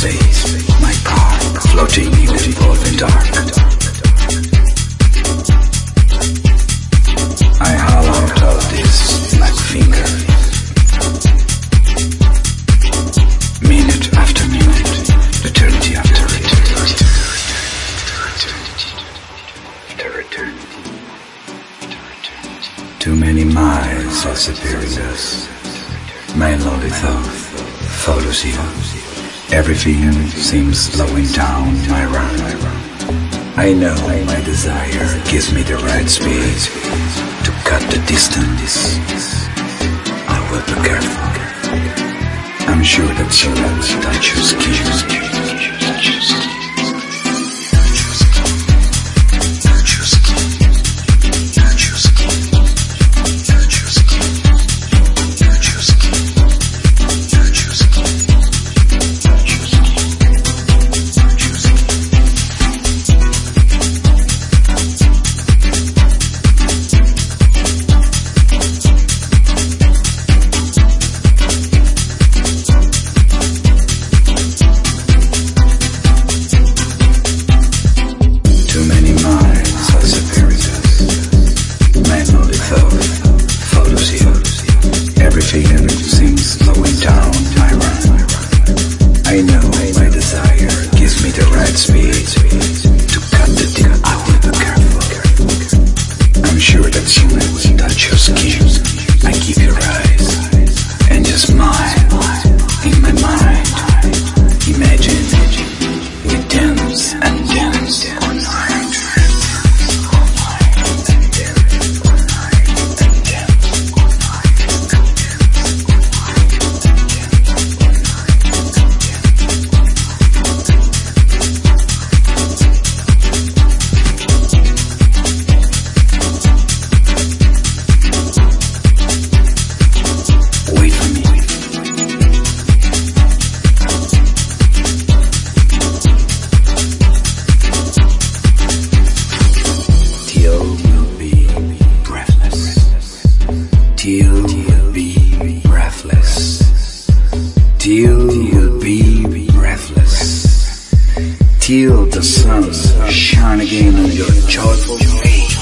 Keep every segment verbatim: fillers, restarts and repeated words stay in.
space, my park, floating in the evolving dark. I haul out all this black finger, minute after minute, eternity after eternity, after eternity. Too many miles are separating us. My lonely thought follows you. Everything seems slowing down my run. I know my desire gives me the right speed to cut the distance. I will be careful. I'm sure that you will touch your skin. Everything seems slowing down my run. I know my desire gives me the right speed to cut the deal. I will be careful. I'm sure that you will touch your skin. I keep your eyes and just smile in my mind. Imagine we dance and dance all night. Till you'll be breathless. Till you'll be breathless. Till the sun shine again on your joyful face.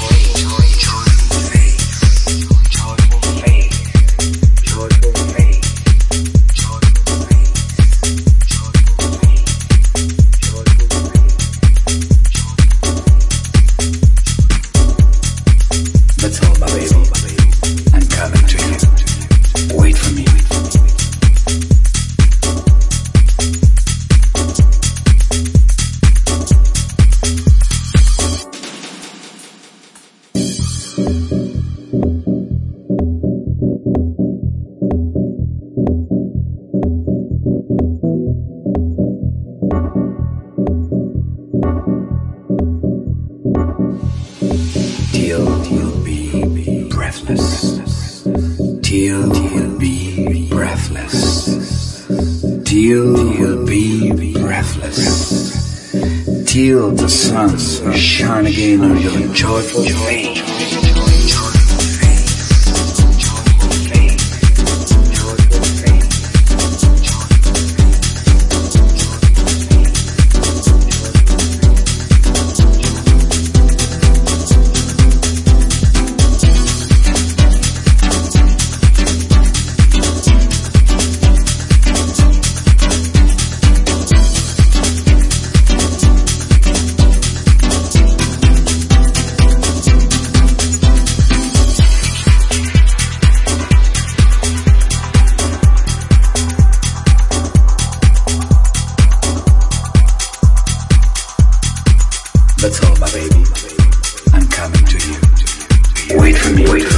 That's all, my baby. I'm coming to you. Wait for me. Till you'll be breathless. Till you'll be breathless. Till you'll be breathless. Till the sun shine again on your joyful face. That's all, my baby. I'm coming to you. Wait for me. Wait for me.